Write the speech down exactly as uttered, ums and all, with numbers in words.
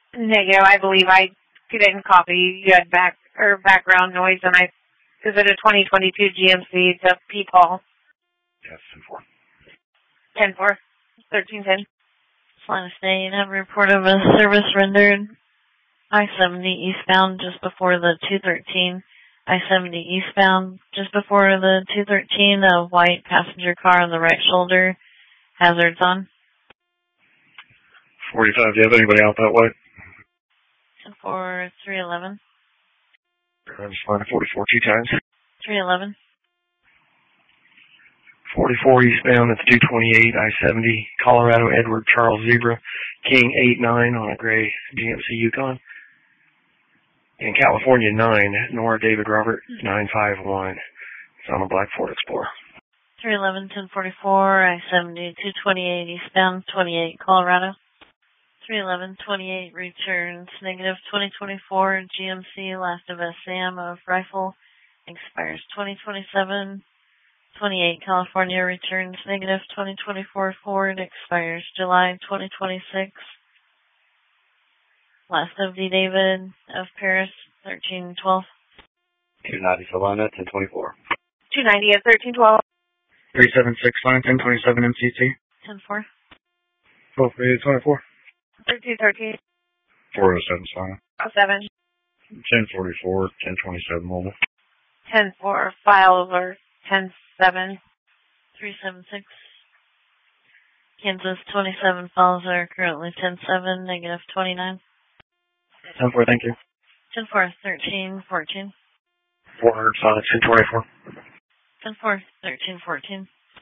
Negative. I believe I didn't copy. You had back or background noise, and I is it a twenty twenty-two G M C to P. Paul? Yes, ten four. ten four. thirteen ten. Atlanta State, have a report of a service rendered I seventy eastbound just before the two thirteen. I seventy eastbound just before the two thirteen, a white passenger car on the right shoulder. Hazards on. forty-five, do you have anybody out that way? ten four, three eleven. I'm just flying forty-four two times. three eleven. forty-four eastbound, it's two twenty-eight, I seventy, Colorado, Edward Charles Zebra, King eight nine on a gray G M C Yukon. In California, nine, Nora David Robert, nine five one. It's on a black Ford Explorer. three eleven, ten forty-four, I seventy, two twenty-eight eastbound, twenty-eight, Colorado. three eleven, twenty-eight returns, negative twenty twenty-four, G M C, last of S A M of rifle, expires twenty twenty-seven. twenty-eight, California returns, negative twenty twenty-four, Ford, expires July twenty twenty-six. Last of D. David of Paris, thirteen twelve. two ninety, Savannah, ten twenty-four. two ninety at thirteen twelve. three seven six nine, ten twenty-seven M C T. ten four. twelve three twenty-four. thirteen thirteen. four oh seven, Savannah. oh seven. ten forty-four, ten twenty-seven mobile. ten four, file over ten seven. three seven six. Kansas, twenty-seven files are currently ten seven, negative twenty-nine. ten four, thank you. ten four, thirteen fourteen. four hundred, Savannah, ten twenty-four. ten four, thirteen fourteen.